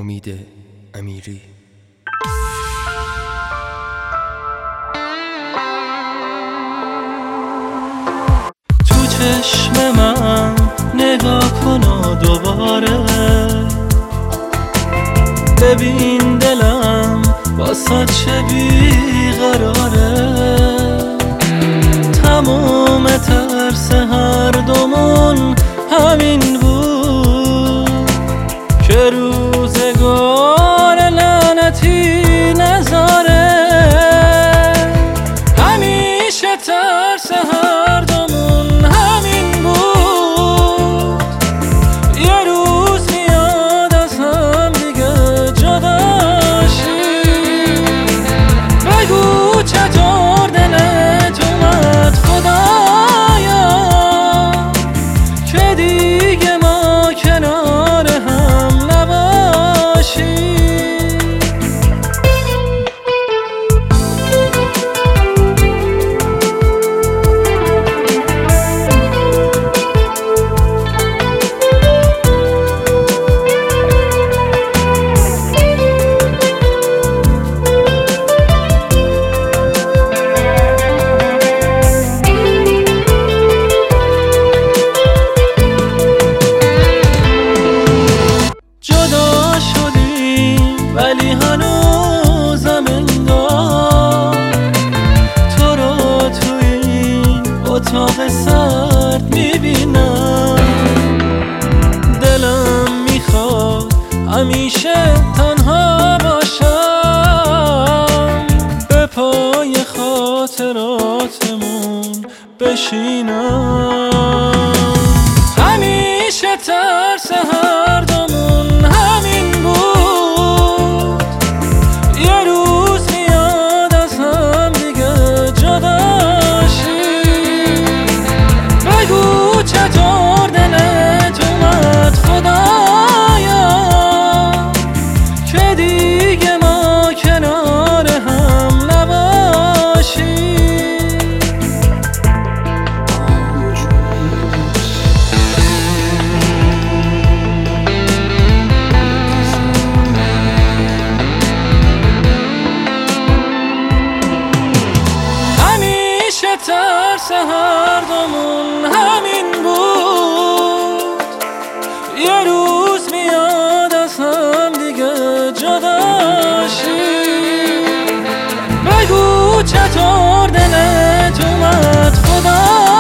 امید امیری. تو چشم من نگاه کن و دوباره ببین دلم واسه چه بیقراره. تمام ترس هر دومون همین بود که روزگار لعنتی نذاره. همیشه ترس هر دومون همین بود، یه روز میاد از هم دیگه جداشی. بگو چطور دلت اومد خدایا که دیگه ما کنار هم نباشی. ولی هنوزم انگار تو رو تو این اتاق سرد میبینم. دلم میخواد همیشه تنها باشم، به پای خاطراتمون بشینم. همیشه ترس هر دومون همین بود، یه روز میاد از هم دیگه جداشی. بگو چطور دلت اومد خدایا که دیگه ما کنار هم نباشی. ترس هر دومون همین بود، یه روز میاد از هم دیگه جداشی. بگو چطور دلت اومد خدا